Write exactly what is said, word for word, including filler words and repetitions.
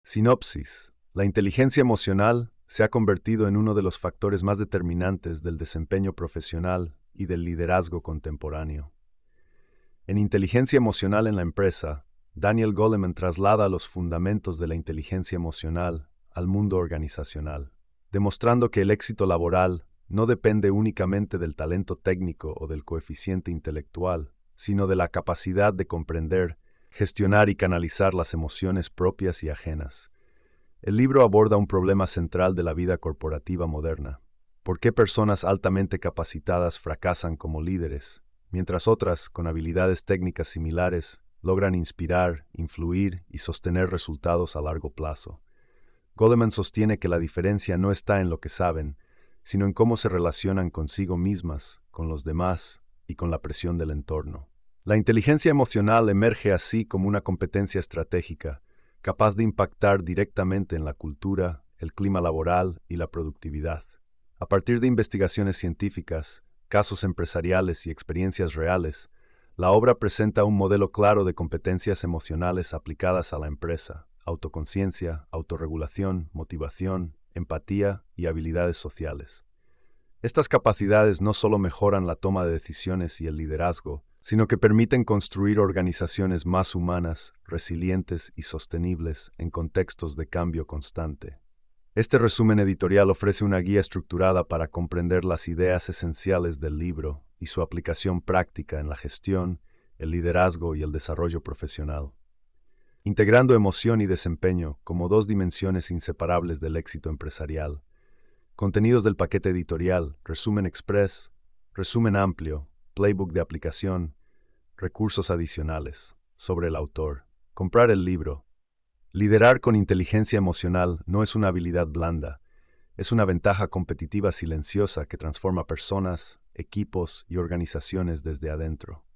Sinopsis. La inteligencia emocional se ha convertido en uno de los factores más determinantes del desempeño profesional y del liderazgo contemporáneo. En Inteligencia emocional en la empresa, Daniel Goleman traslada los fundamentos de la inteligencia emocional al mundo organizacional, demostrando que el éxito laboral no depende únicamente del talento técnico o del coeficiente intelectual, sino de la capacidad de comprender, gestionar y canalizar las emociones propias y ajenas. El libro aborda un problema central de la vida corporativa moderna. ¿Por qué personas altamente capacitadas fracasan como líderes, mientras otras, con habilidades técnicas similares, logran inspirar, influir y sostener resultados a largo plazo? Goleman sostiene que la diferencia no está en lo que saben, sino en cómo se relacionan consigo mismas, con los demás y con la presión del entorno. La inteligencia emocional emerge así como una competencia estratégica, capaz de impactar directamente en la cultura, el clima laboral y la productividad. A partir de investigaciones científicas, casos empresariales y experiencias reales, la obra presenta un modelo claro de competencias emocionales aplicadas a la empresa: autoconciencia, autorregulación, motivación, empatía y habilidades sociales. Estas capacidades no solo mejoran la toma de decisiones y el liderazgo, sino que permiten construir organizaciones más humanas, resilientes y sostenibles en contextos de cambio constante. Este resumen editorial ofrece una guía estructurada para comprender las ideas esenciales del libro y su aplicación práctica en la gestión, el liderazgo y el desarrollo profesional, integrando emoción y desempeño como dos dimensiones inseparables del éxito empresarial. Contenidos del paquete editorial: resumen express, resumen amplio, playbook de aplicación, recursos adicionales. Sobre el autor. Comprar el libro. Liderar con inteligencia emocional no es una habilidad blanda, es una ventaja competitiva silenciosa que transforma personas, equipos y organizaciones desde adentro.